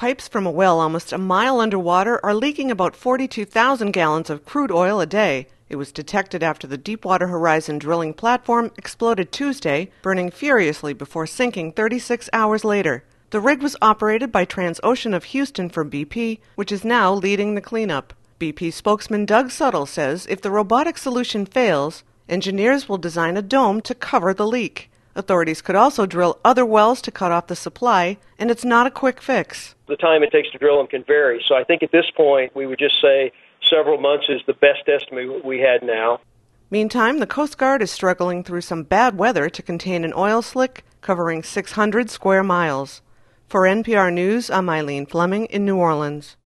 Pipes from a well almost a mile underwater are leaking about 42,000 gallons of crude oil a day. It was detected after the Deepwater Horizon drilling platform exploded Tuesday, burning furiously before sinking 36 hours later. The rig was operated by Transocean of Houston for BP, which is now leading the cleanup. BP spokesman Doug Suttle says if the robotic solution fails, engineers will design a dome to cover the leak. Authorities could also drill other wells to cut off the supply, and it's not a quick fix. The time it takes to drill them can vary, so I think at this point we would just say several months is the best estimate we had now. Meantime, the Coast Guard is struggling through some bad weather to contain an oil slick covering 600 square miles. For NPR News, I'm Eileen Fleming in New Orleans.